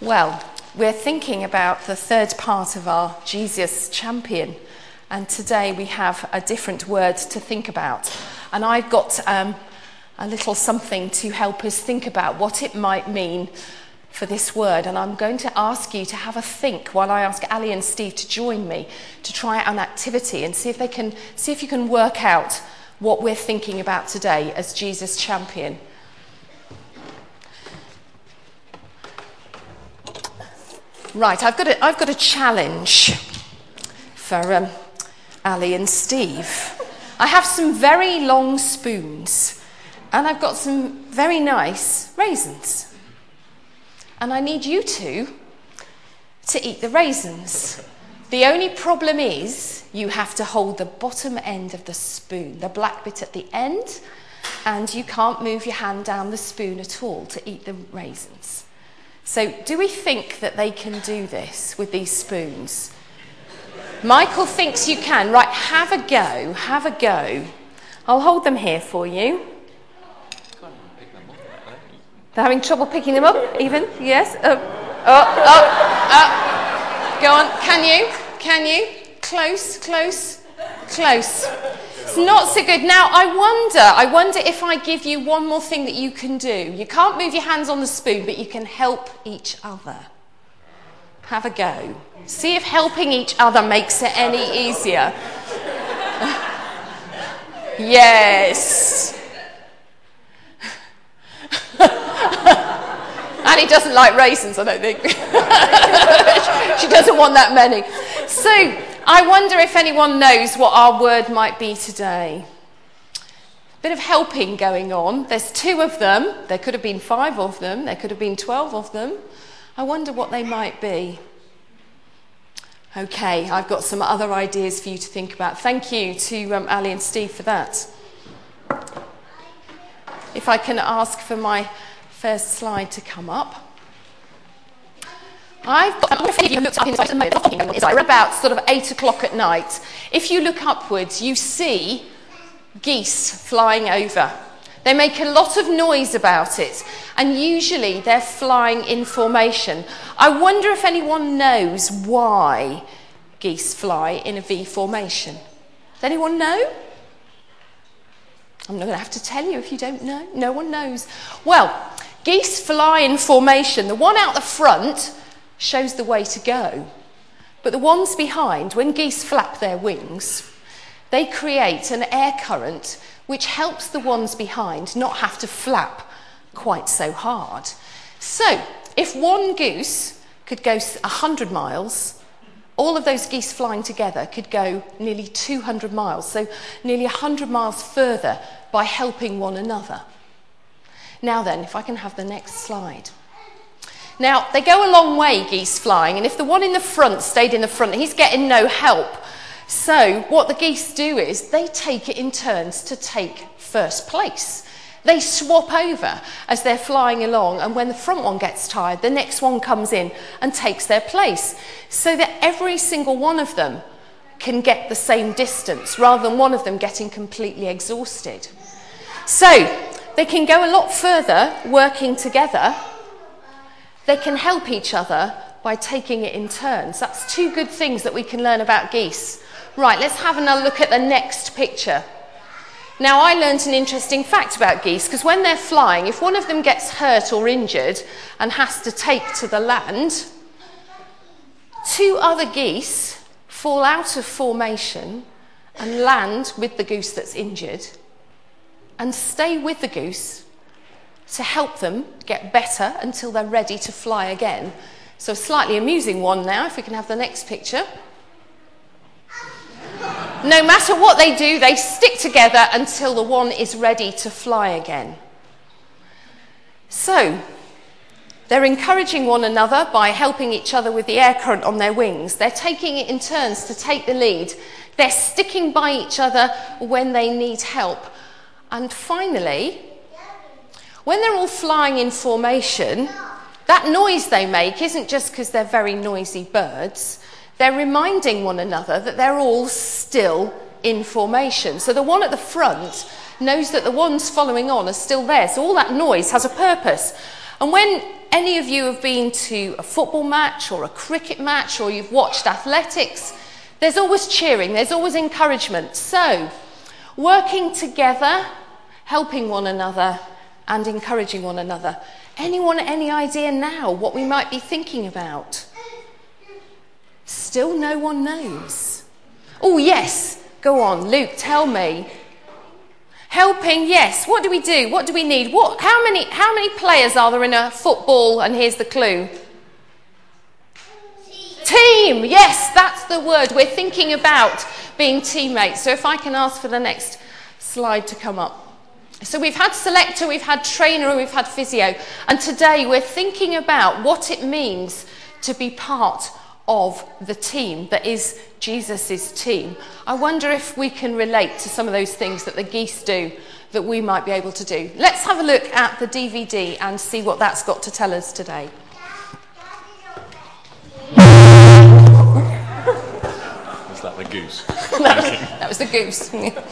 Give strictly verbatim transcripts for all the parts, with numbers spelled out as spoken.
Well, we're thinking about the third part of our Jesus Champion, and today we have a different word to think about. And I've got um, a little something to help us think about what it might mean for this word, and I'm going to ask you to have a think while I ask Ali and Steve to join me to try out an activity and see if they can see if you can work out what we're thinking about today as Jesus Champion. Right, I've got a, I've got a challenge for um, Ali and Steve. I have some very long spoons, and I've got some very nice raisins. And I need you two to eat the raisins. The only problem is you have to hold the bottom end of the spoon, the black bit at the end, and you can't move your hand down the spoon at all to eat the raisins. So do we think that they can do this with these spoons? Michael thinks you can. Right, have a go, have a go. I'll hold them here for you. They're having trouble picking them up, even? Yes? Oh, oh, oh, oh. Go on, can you? Can you? Close, close, close. It's not so good. Now, I wonder, I wonder if I give you one more thing that you can do. You can't move your hands on the spoon, but you can help each other. Have a go. See if helping each other makes it any easier. Yes. Annie doesn't like raisins, I don't think. She doesn't want that many. So, I wonder if anyone knows what our word might be today. Bit of helping going on. There's two of them. There could have been five of them. There could have been twelve of them. I wonder what they might be. Okay, I've got some other ideas for you to think about. Thank you to um, Ali and Steve for that. If I can ask for my first slide to come up. I've got, I don't know if any of you looked up in the moment, it's about sort of eight o'clock at night. If you look upwards, you see geese flying over. They make a lot of noise about it, and usually they're flying in formation. I wonder if anyone knows why geese fly in a V formation. Does anyone know? I'm not going to have to tell you if you don't know. No one knows. Well, geese fly in formation. The one out the front shows the way to go. But the ones behind, when geese flap their wings, they create an air current which helps the ones behind not have to flap quite so hard. So, if one goose could go one hundred miles, all of those geese flying together could go nearly two hundred miles, so nearly one hundred miles further by helping one another. Now then, if I can have the next slide. Now, they go a long way, geese flying, and if the one in the front stayed in the front, he's getting no help. So, what the geese do is they take it in turns to take first place. They swap over as they're flying along, and when the front one gets tired, the next one comes in and takes their place, so that every single one of them can get the same distance, rather than one of them getting completely exhausted. So, they can go a lot further working together. They can help each other by taking it in turns. That's two good things that we can learn about geese. Right, let's have another look at the next picture. Now, I learnt an interesting fact about geese, because when they're flying, if one of them gets hurt or injured and has to take to the land, two other geese fall out of formation and land with the goose that's injured and stay with the goose to help them get better until they're ready to fly again. So a slightly amusing one now, if we can have the next picture. No matter what they do, they stick together until the one is ready to fly again. So, they're encouraging one another by helping each other with the air current on their wings. They're taking it in turns to take the lead. They're sticking by each other when they need help. And finally, when they're all flying in formation, that noise they make isn't just because they're very noisy birds. They're reminding one another that they're all still in formation. So the one at the front knows that the ones following on are still there. So all that noise has a purpose. And when any of you have been to a football match or a cricket match or you've watched athletics, there's always cheering, there's always encouragement. So, working together, helping one another and encouraging one another. Anyone any idea now what we might be thinking about? Still no one knows. Oh yes, go on, Luke, tell me. Helping, yes. What do we do? What do we need? What? How many, how many players are there in a football? And here's the clue. Team, yes, that's the word. We're thinking about being teammates. So if I can ask for the next slide to come up. So we've had selector, we've had trainer, we've had physio. And today we're thinking about what it means to be part of the team that is Jesus' team. I wonder if we can relate to some of those things that the geese do that we might be able to do. Let's have a look at the D V D and see what that's got to tell us today. Was that the goose? that, was, that was the goose.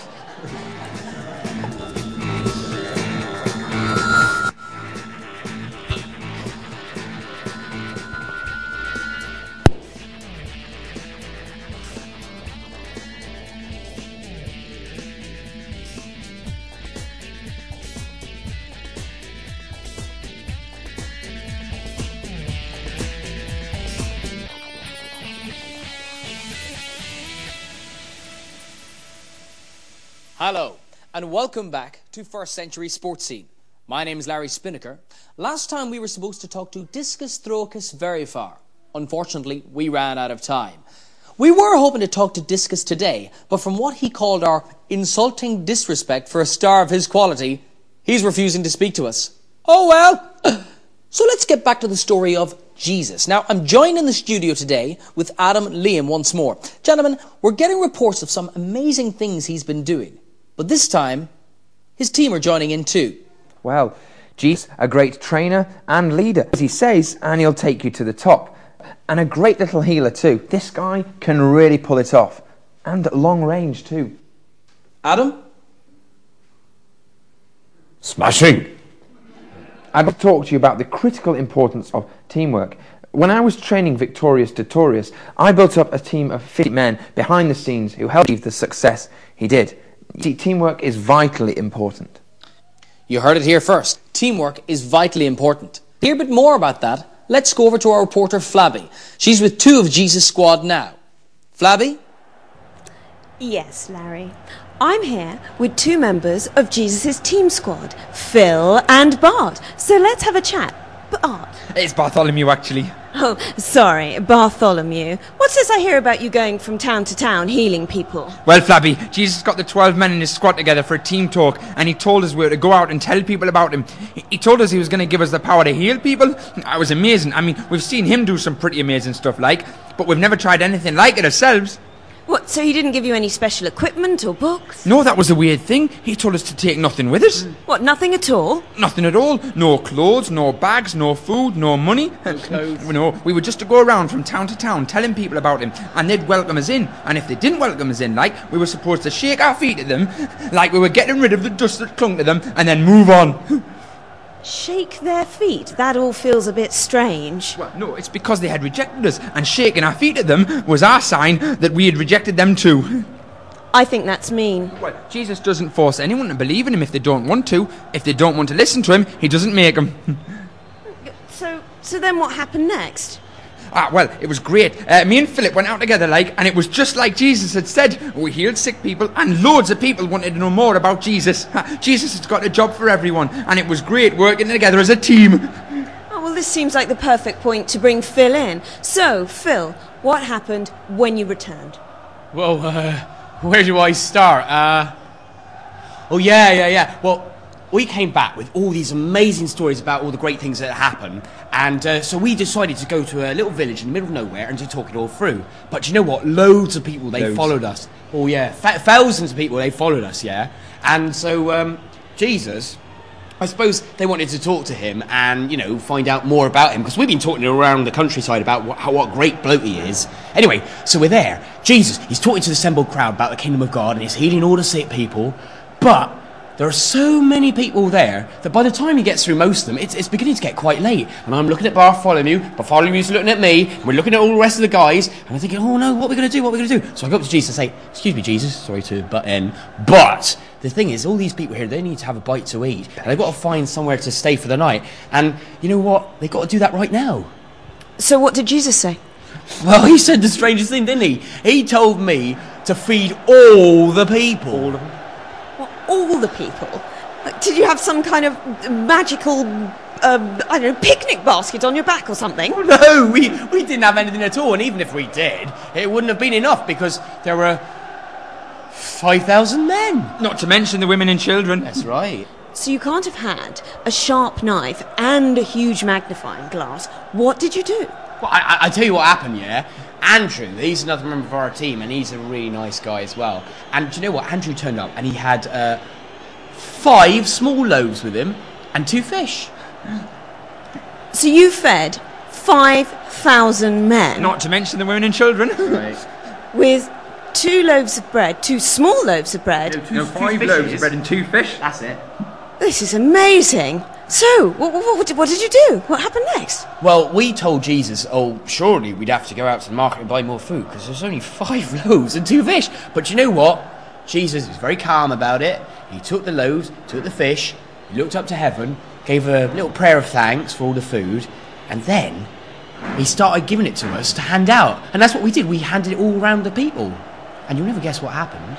Hello, and welcome back to First Century Sports Scene. My name is Larry Spinnaker. Last time we were supposed to talk to Discus Throicus Verifar. Unfortunately, we ran out of time. We were hoping to talk to Discus today, but from what he called our insulting disrespect for a star of his quality, he's refusing to speak to us. Oh well. So let's get back to the story of Jesus. Now, I'm joined in the studio today with Adam Liam once more. Gentlemen, we're getting reports of some amazing things he's been doing. But this time, his team are joining in too. Well, Jesus, a great trainer and leader, as he says, and he'll take you to the top. And a great little healer too. This guy can really pull it off. And long range too. Adam? Smashing! I'd like to talk to you about the critical importance of teamwork. When I was training Victorious Tutorius, I built up a team of fifty men behind the scenes who helped achieve the success he did. See, teamwork is vitally important. You heard it here first. Teamwork is vitally important. To hear a bit more about that, let's go over to our reporter Flabby. She's with two of Jesus' squad now. Flabby? Yes, Larry. I'm here with two members of Jesus' team squad, Phil and Bart. So let's have a chat. Bart. It's Bartholomew, actually. Oh, sorry, Bartholomew. What's this I hear about you going from town to town healing people? Well, Flabby, Jesus got the twelve men in his squad together for a team talk, and he told us we were to go out and tell people about him. He told us he was going to give us the power to heal people. That was amazing. I mean, we've seen him do some pretty amazing stuff, like, but we've never tried anything like it ourselves. What, so he didn't give you any special equipment or books? No, that was the weird thing. He told us to take nothing with us. What, nothing at all? Nothing at all. No clothes, no bags, no food, no money. No clothes. No, we were just to go around from town to town telling people about him, and they'd welcome us in. And if they didn't welcome us in, like, we were supposed to shake our feet at them, like we were getting rid of the dust that clung to them, and then move on. Shake their feet? That all feels a bit strange. Well, no, it's because they had rejected us, and shaking our feet at them was our sign that we had rejected them too. I think that's mean. Well, Jesus doesn't force anyone to believe in him if they don't want to. If they don't want to listen to him, he doesn't make them. So, so then what happened next? Ah, well, it was great. Uh, me and Philip went out together, like, and it was just like Jesus had said. We healed sick people, and loads of people wanted to know more about Jesus. Jesus has got a job for everyone, and it was great working together as a team. Oh, well, this seems like the perfect point to bring Phil in. So, Phil, what happened when you returned? Well, uh, where do I start? Uh, oh, yeah, yeah, yeah. Well, we came back with all these amazing stories about all the great things that happened, and uh, so we decided to go to a little village in the middle of nowhere and to talk it all through. But do you know what? Loads of people, they Loads. followed us. Oh, yeah, Th- thousands of people, they followed us, yeah? And so, um, Jesus, I suppose they wanted to talk to him and, you know, find out more about him, because we've been talking around the countryside about what, how, what great bloke he is. Anyway, so we're there. Jesus, he's talking to the assembled crowd about the kingdom of God, and he's healing all the sick people, but there are so many people there that by the time he gets through most of them, it's, it's beginning to get quite late. And I'm looking at Bartholomew, Bartholomew's looking at me, and we're looking at all the rest of the guys, and I'm thinking, oh no, what are we going to do, what are we going to do? So I go up to Jesus and say, excuse me, Jesus, sorry to butt in, but the thing is, all these people here, they need to have a bite to eat, and they've got to find somewhere to stay for the night. And you know what? They've got to do that right now. So what did Jesus say? Well, he said the strangest thing, didn't he? He told me to feed all the people. All of them? Well, all the people? Did you have some kind of magical, um, I don't know, picnic basket on your back or something? Oh, no, we, we didn't have anything at all, and even if we did, it wouldn't have been enough because there were five thousand men. Not to mention the women and children. That's right. So you can't have had a sharp knife and a huge magnifying glass. What did you do? Well, I, I tell you what happened, yeah? Andrew, he's another member of our team, and he's a really nice guy as well. And do you know what? Andrew turned up, and he had uh, five small loaves with him and two fish. So you fed five thousand men? Not to mention the women and children. Right. With two loaves of bread, two small loaves of bread? No, two, No, two five fishes. loaves of bread and two fish. That's it. This is amazing. So, what, what, what did you do? What happened next? Well, we told Jesus, oh, surely we'd have to go out to the market and buy more food because there's only five loaves and two fish. But you know what? Jesus was very calm about it. He took the loaves, took the fish, he looked up to heaven, gave a little prayer of thanks for all the food, and then he started giving it to us to hand out. And that's what we did. We handed it all around the people. And you'll never guess what happened.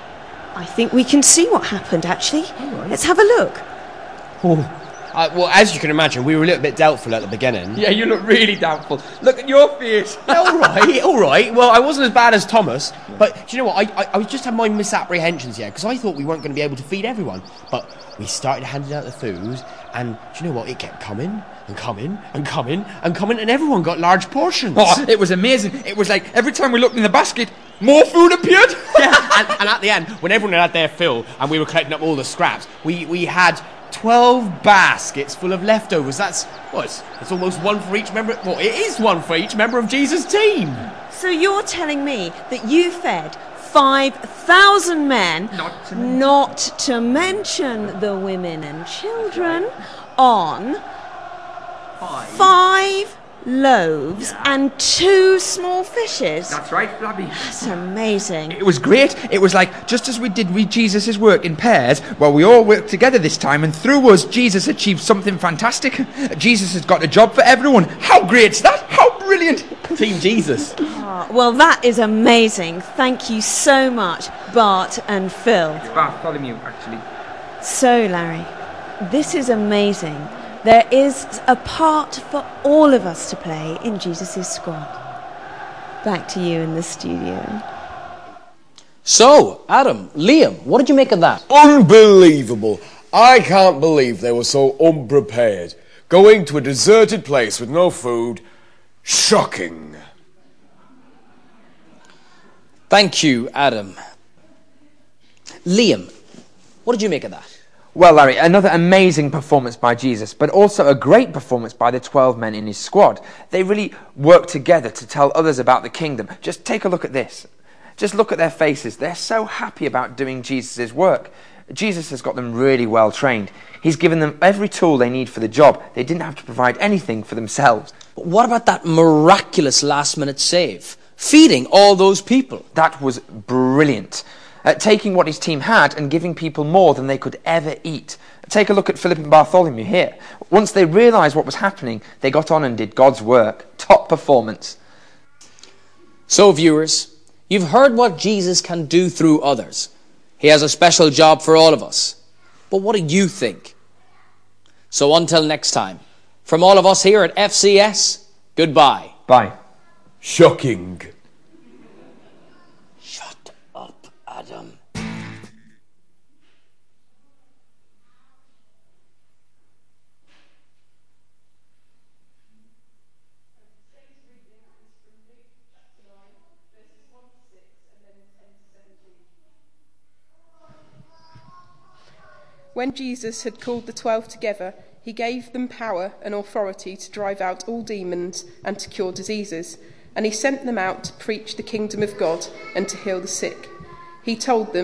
I think we can see what happened, actually. right. Let's have a look. Oh. Uh, well, as you can imagine, we were a little bit doubtful at the beginning. Yeah, you look really doubtful. Look at your face. all right, all right. Well, I wasn't as bad as Thomas, but do you know what? I, I, I was just had my misapprehensions here because I thought we weren't going to be able to feed everyone. But we started handing out the food, and do you know what? It kept coming and coming and coming and coming, and everyone got large portions. Oh, it was amazing. It was like every time we looked in the basket, more food appeared. Yeah, and, and at the end, when everyone had their fill and we were collecting up all the scraps, we, we had twelve baskets full of leftovers. That's, what, it's, it's almost one for each member. Well, it is one for each member of Jesus' team. So you're telling me that you fed five thousand men, Not to mention. not to mention the women and children, on Five. five loaves and two small fishes? That's right, Flabby. That's amazing. It was great. It was like, just as we did with Jesus' work in pairs, well, we all worked together this time, and through us, Jesus achieved something fantastic. Jesus has got a job for everyone. How great's that? How brilliant. Team Jesus. Oh, well, that is amazing. Thank you so much, Bart and Phil. Bartholomew, actually. So, Larry, this is amazing. There is a part for all of us to play in Jesus' squad. Back to you in the studio. So, Adam, Liam, what did you make of that? Unbelievable. I can't believe they were so unprepared. Going to a deserted place with no food. Shocking. Thank you, Adam. Liam, what did you make of that? Well, Larry, another amazing performance by Jesus, but also a great performance by the twelve men in his squad. They really worked together to tell others about the kingdom. Just take a look at this. Just look at their faces. They're so happy about doing Jesus' work. Jesus has got them really well trained. He's given them every tool they need for the job. They didn't have to provide anything for themselves. But what about that miraculous last-minute save? Feeding all those people. That was brilliant. Uh, taking what his team had and giving people more than they could ever eat. Take a look at Philip and Bartholomew here. Once they realised what was happening, they got on and did God's work. Top performance. So, viewers, you've heard what Jesus can do through others. He has a special job for all of us. But what do you think? So until next time, from all of us here at F C S, goodbye. Bye. Shocking. Shut up, Adam. When Jesus had called the twelve together, he gave them power and authority to drive out all demons and to cure diseases. And he sent them out to preach the kingdom of God and to heal the sick. He told them,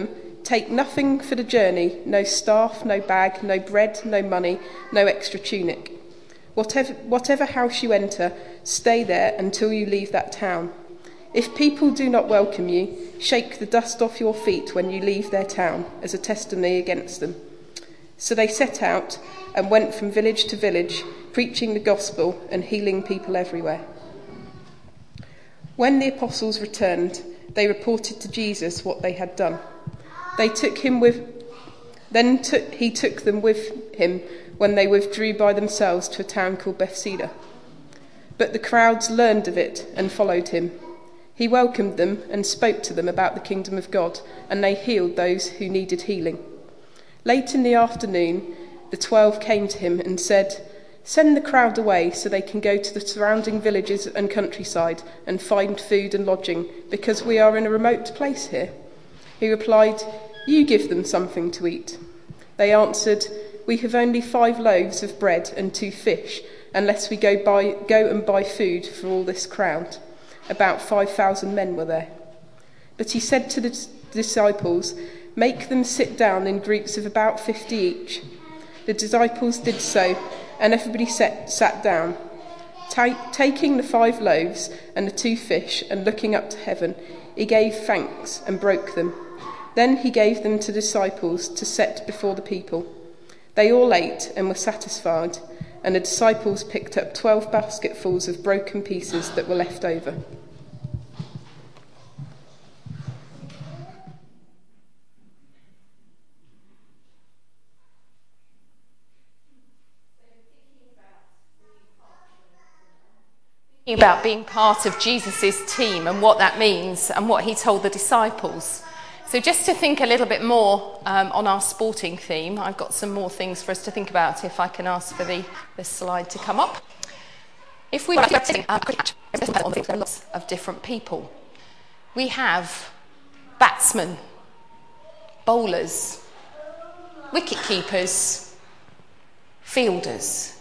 Take nothing for the journey, no staff, no bag, no bread, no money, no extra tunic. Whatever, whatever house you enter, stay there until you leave that town. If people do not welcome you, shake the dust off your feet when you leave their town as a testimony against them." So they set out and went from village to village, preaching the gospel and healing people everywhere. When the apostles returned, they reported to Jesus what they had done. They took him with, then took, he took them with him when they withdrew by themselves to a town called Bethsaida. But the crowds learned of it and followed him. He welcomed them and spoke to them about the kingdom of God, and they healed those who needed healing. Late in the afternoon, the twelve came to him and said, "Send the crowd away so they can go to the surrounding villages and countryside and find food and lodging, because we are in a remote place here." He replied, "You give them something to eat." They answered, "We have only five loaves of bread and two fish, unless we go, buy, go and buy food for all this crowd." About five thousand men were there. But he said to the disciples, "Make them sit down in groups of about fifty each." The disciples did so, and everybody sat, sat down. Ta- taking the five loaves and the two fish and looking up to heaven, he gave thanks and broke them. Then he gave them to the disciples to set before the people. They all ate and were satisfied, and the disciples picked up twelve basketfuls of broken pieces that were left over. About being part of Jesus' team and what that means and what he told the disciples. So just to think a little bit more um, on our sporting theme, I've got some more things for us to think about, if I can ask for the, the slide to come up. If we were sitting at a cricket match, there are lots of different people. We have batsmen, bowlers, wicket keepers, fielders.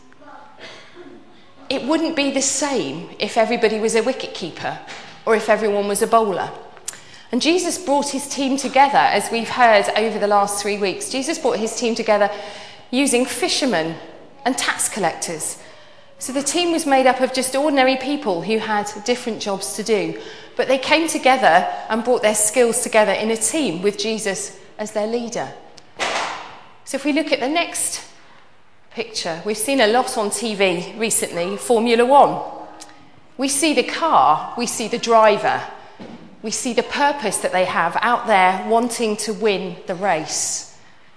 It wouldn't be the same if everybody was a wicket-keeper or if everyone was a bowler. And Jesus brought his team together, as we've heard over the last three weeks. Jesus brought his team together using fishermen and tax collectors. So the team was made up of just ordinary people who had different jobs to do. But they came together and brought their skills together in a team with Jesus as their leader. So if we look at the next picture, we've seen a lot on T V recently, Formula One. We see the car, we see the driver, we see the purpose that they have out there wanting to win the race.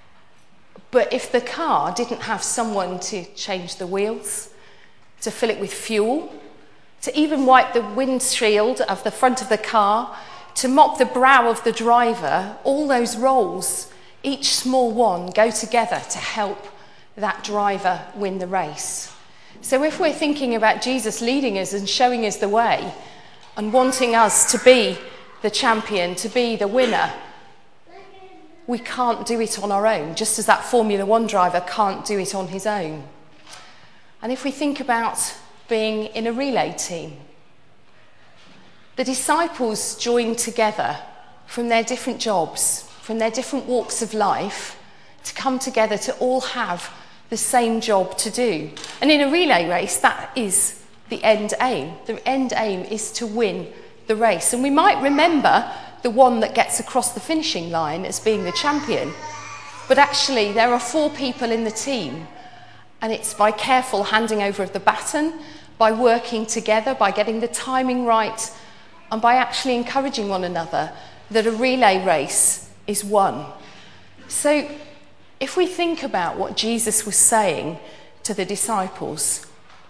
But if the car didn't have someone to change the wheels, to fill it with fuel, to even wipe the windshield of the front of the car, to mop the brow of the driver, all those roles, each small one, go together to help that driver win the race. So if we're thinking about Jesus leading us and showing us the way and wanting us to be the champion, to be the winner, we can't do it on our own, just as that Formula One driver can't do it on his own. And if we think about being in a relay team, the disciples joined together from their different jobs, from their different walks of life, to come together to all have the same job to do. And in a relay race, that is the end aim. The end aim is to win the race. And we might remember the one that gets across the finishing line as being the champion. But actually, there are four people in the team. And it's by careful handing over of the baton, by working together, by getting the timing right, and by actually encouraging one another, that a relay race is won. So if we think about what Jesus was saying to the disciples,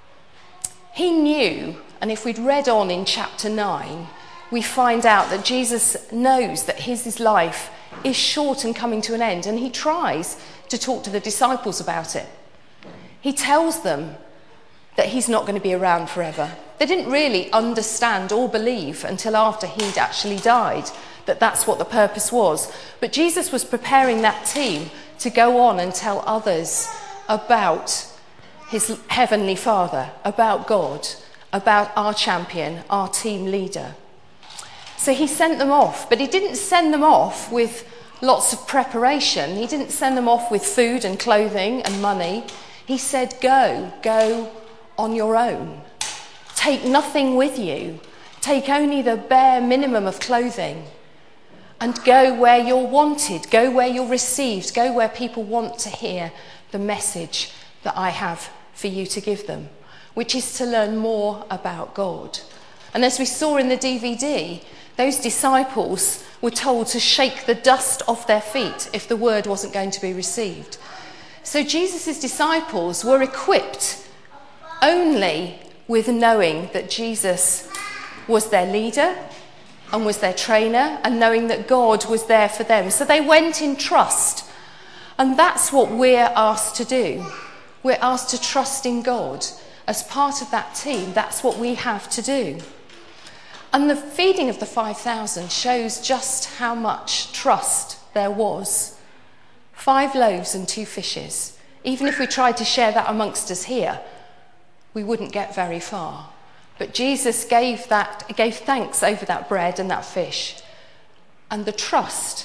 he knew, and if we'd read on in chapter nine, we find out that Jesus knows that his life is short and coming to an end, and he tries to talk to the disciples about it. He tells them that he's not going to be around forever. They didn't really understand or believe until after he'd actually died that that's what the purpose was. But Jesus was preparing that team to go on and tell others about his heavenly Father, about God, about our champion, our team leader. So he sent them off, but he didn't send them off with lots of preparation. He didn't send them off with food and clothing and money. He said, go, go on your own. Take nothing with you. Take only the bare minimum of clothing. And go where you're wanted. Go where you're received. Go where people want to hear the message that I have for you to give them, which is to learn more about God. And as we saw in the D V D, those disciples were told to shake the dust off their feet if the word wasn't going to be received. So Jesus' disciples were equipped only with knowing that Jesus was their leader and was their trainer, and knowing that God was there for them. So they went in trust. And that's what we're asked to do. We're asked to trust in God. As part of that team, that's what we have to do. And the feeding of the five thousand shows just how much trust there was. Five loaves and two fishes. Even if we tried to share that amongst us here, we wouldn't get very far. But Jesus gave that, gave thanks over that bread and that fish. And the trust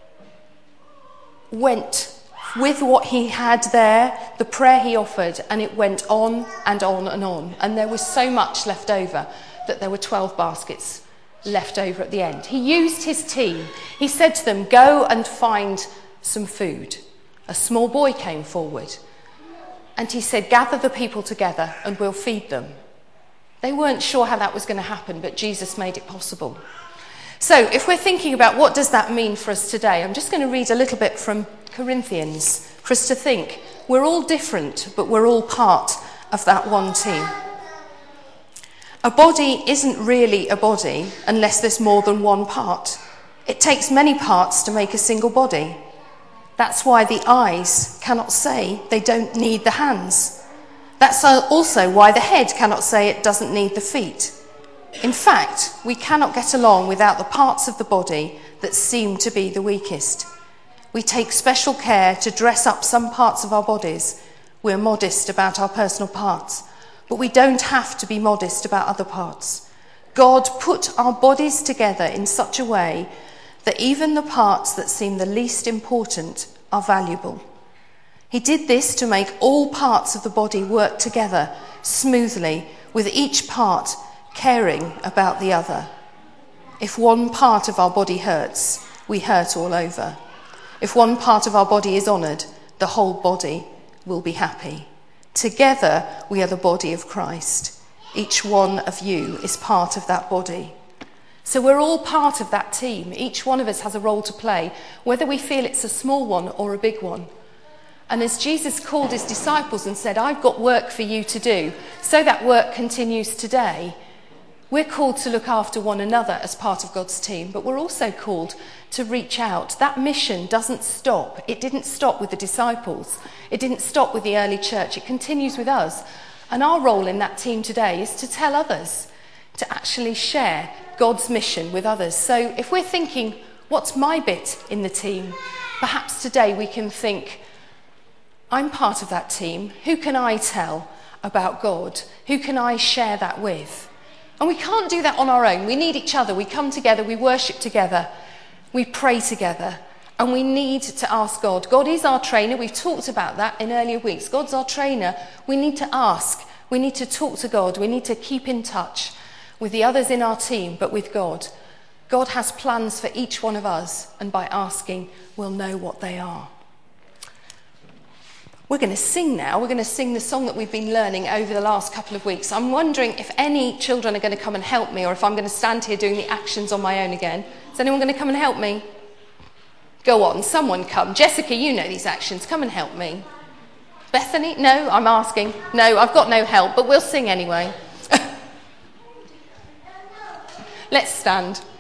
went with what he had there, the prayer he offered, and it went on and on and on. And there was so much left over that there were twelve baskets left over at the end. He used his team. He said to them, go and find some food. A small boy came forward and he said, gather the people together and we'll feed them. They weren't sure how that was going to happen, but Jesus made it possible. So if we're thinking about what does that mean for us today, I'm just going to read a little bit from Corinthians for us to think. We're all different, but we're all part of that one team. A body isn't really a body unless there's more than one part. It takes many parts to make a single body. That's why the eyes cannot say they don't need the hands. That's also why the head cannot say it doesn't need the feet. In fact, we cannot get along without the parts of the body that seem to be the weakest. We take special care to dress up some parts of our bodies. We're modest about our personal parts, but we don't have to be modest about other parts. God put our bodies together in such a way that even the parts that seem the least important are valuable. He did this to make all parts of the body work together smoothly, with each part caring about the other. If one part of our body hurts, we hurt all over. If one part of our body is honoured, the whole body will be happy. Together, we are the body of Christ. Each one of you is part of that body. So we're all part of that team. Each one of us has a role to play, whether we feel it's a small one or a big one. And as Jesus called his disciples and said, I've got work for you to do, so that work continues today. We're called to look after one another as part of God's team, but we're also called to reach out. That mission doesn't stop. It didn't stop with the disciples. It didn't stop with the early church. It continues with us. And our role in that team today is to tell others, to actually share God's mission with others. So if we're thinking, what's my bit in the team? Perhaps today we can think, I'm part of that team. Who can I tell about God? Who can I share that with? And we can't do that on our own. We need each other. We come together, we worship together, we pray together, and we need to ask God. God is our trainer. We've talked about that in earlier weeks. God's our trainer. We need to ask. We need to talk to God. We need to keep in touch with the others in our team, but with God. God has plans for each one of us, and by asking, we'll know what they are. We're going to sing now. We're going to sing the song that we've been learning over the last couple of weeks. I'm wondering if any children are going to come and help me, or if I'm going to stand here doing the actions on my own again. Is anyone going to come and help me? Go on, someone come. Jessica, you know these actions. Come and help me. Bethany? No, I'm asking. No, I've got no help, but we'll sing anyway. Let's stand.